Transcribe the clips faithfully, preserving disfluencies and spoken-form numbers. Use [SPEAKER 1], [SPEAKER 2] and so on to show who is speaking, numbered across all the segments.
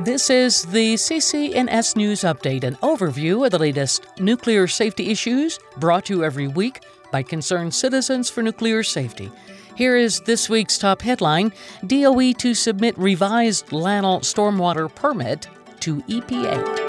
[SPEAKER 1] This is the C C N S News Update, an overview of the latest nuclear safety issues brought to you every week by concerned citizens for nuclear safety. Here is this week's top headline: D O E to submit revised LANL stormwater permit to E P A.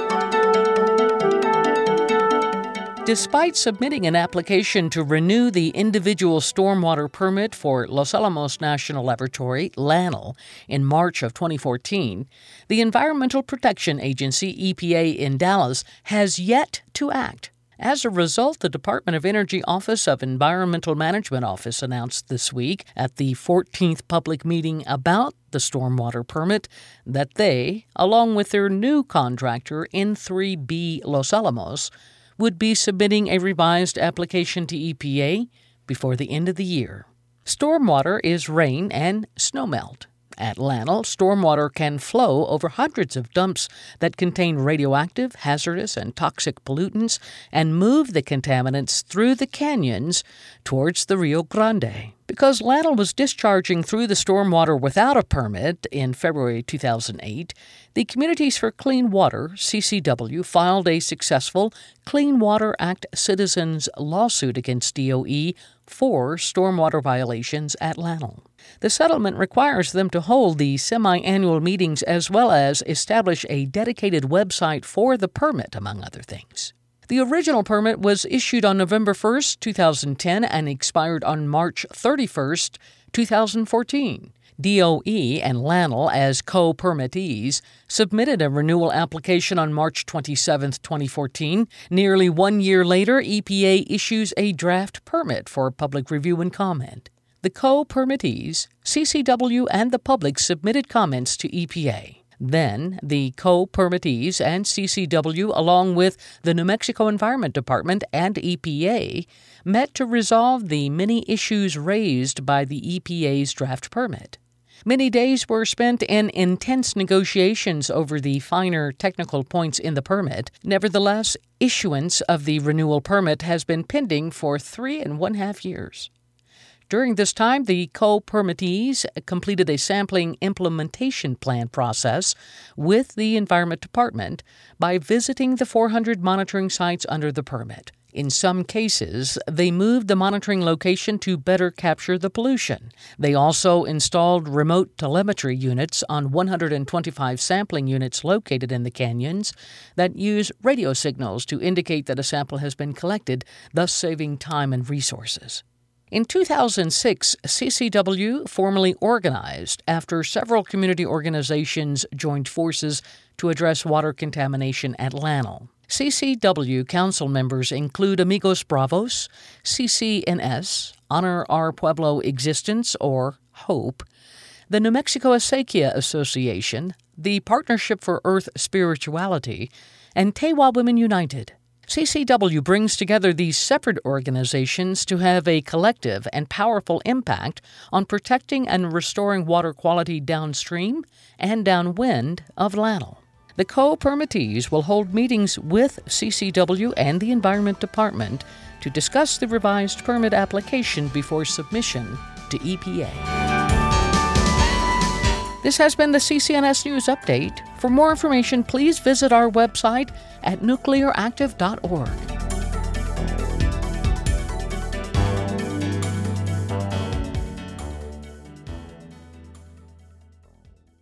[SPEAKER 1] Despite submitting an application to renew the individual stormwater permit for Los Alamos National Laboratory, LANL, in March of twenty fourteen, the Environmental Protection Agency, E P A, in Dallas has yet to act. As a result, the Department of Energy Office of Environmental Management Office announced this week at the fourteenth public meeting about the stormwater permit that they, along with their new contractor, N three B Los Alamos, would be submitting a revised application to E P A before the end of the year. Stormwater is rain and snowmelt. At LANL, stormwater can flow over hundreds of dumps that contain radioactive, hazardous, and toxic pollutants and move the contaminants through the canyons towards the Rio Grande. Because LANL was discharging through the stormwater without a permit in February two thousand eight, the Communities for Clean Water, C C W, filed a successful Clean Water Act citizens lawsuit against D O E for stormwater violations at LANL. The settlement requires them to hold the semi-annual meetings as well as establish a dedicated website for the permit, among other things. The original permit was issued on November first, two thousand ten and expired on March thirty-first, two thousand fourteen. D O E and LANL, as co-permittees, submitted a renewal application on March twenty-seventh, twenty fourteen. Nearly one year later, E P A issues a draft permit for public review and comment. The co-permittees, C C W, and the public submitted comments to E P A. Then, the co-permittees and C C W, along with the New Mexico Environment Department and E P A, met to resolve the many issues raised by the E P A's draft permit. Many days were spent in intense negotiations over the finer technical points in the permit. Nevertheless, issuance of the renewal permit has been pending for three and one half years. During this time, the co-permittees completed a sampling implementation plan process with the Environment Department by visiting the four hundred monitoring sites under the permit. In some cases, they moved the monitoring location to better capture the pollution. They also installed remote telemetry units on one hundred twenty-five sampling units located in the canyons that use radio signals to indicate that a sample has been collected, thus saving time and resources. In two thousand six, C C W formally organized after several community organizations joined forces to address water contamination at LANL. C C W council members include Amigos Bravos, C C N S, Honor Our Pueblo Existence, or HOPE, the New Mexico Acequia Association, the Partnership for Earth Spirituality, and Tewa Women United. C C W brings together these separate organizations to have a collective and powerful impact on protecting and restoring water quality downstream and downwind of LANL. The co-permittees will hold meetings with C C W and the Environment Department to discuss the revised permit application before submission to E P A. This has been the C C N S News Update. For more information, please visit our website at nuclear active dot org.